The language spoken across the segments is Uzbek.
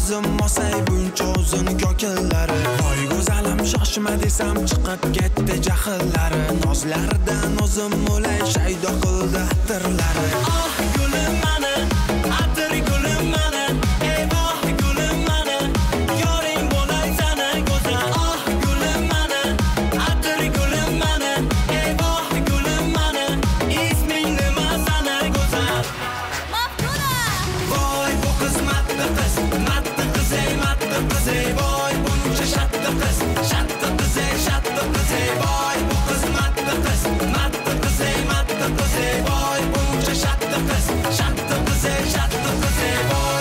o'zim mosay buncha uzun ko'killari. Voy go'zalim shoshma desam chiqib ketdi jahllari. Nozlaridan o'zim o'lay shaydo qildi atirlari. Ah gulim mani, atir gulim mani. Ey voh gulim mani, yoring bo'lay sana go'zal. Ah gulim mani, atir gulim mani. Ey voh gulim mani, isming nima sana go'zal? Maftuna! Voy bu qiz matni qiz, matni qiz ey matni qiz ey. Voy buncha shatni qiz, shatni qiz ey shatni qiz ey. Voy bu qiz matni qiz, matni qiz ey matni qiz ey. Voy buncha shatni qiz, shatni qiz ey shatni qiz ey. Voy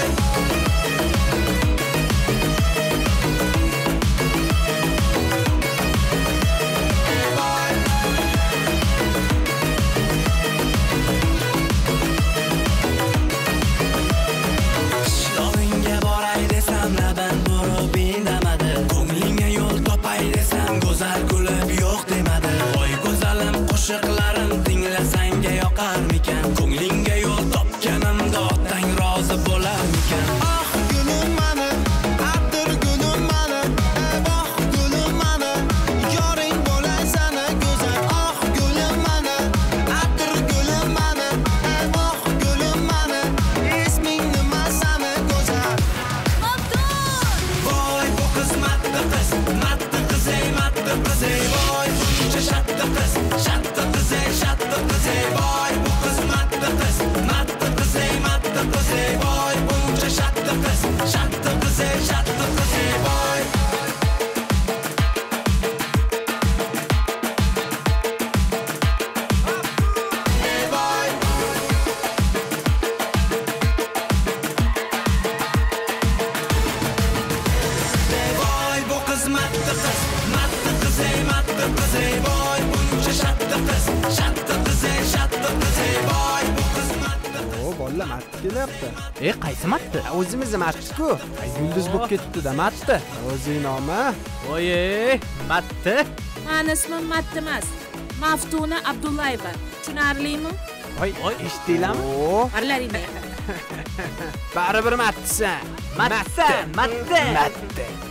qishloqingga boray desam labin burib indamadi. Ko'nglingga yo'l topay desam go'zal kulib yo'q demadi. Voy go'zalim qo'shiqlarim tinglasanga yoqarmikan? Ko'nglingga yo'l topganimda otang rozi bo'larmikan? Ah gulim mani, atir gulim mani. Voh gulim mani, yoring bo'lay sana go'zal. Ah gulim mani, atir gulim mani. Voh gulim mani, isming nima sana go'zal? Maftun! Voy bu qiz matni qiz, matni qiz ey matni qiz ey. Voy buncha shatni qiz, shatni qiz ey shatni qiz ey. Voy bu qiz matni qiz, matni qiz ey matni qiz ey. Voy buncha shatni qiz, shatni qiz ey shatni qiz ey. Voy voy bu qiz matni qiz, matni qiz ey matni qiz ey. Voy buncha shatni qiz, shatni qiz ey shatni qiz ey. Voy bu qiz matni qiz. O bolalar matni kelyapti. Qaysi matni? O'zimizni matni-ku. Yulduz bo'lib ketdi-da matni. O'zing nomi? Oye, matni. Mani ismim Matti emas. Maftuna Abdullayeva. Tushunarlimi? Voy, eshitdinglarmi? Barlaringga. Baribir mattisan. Matni. Matni.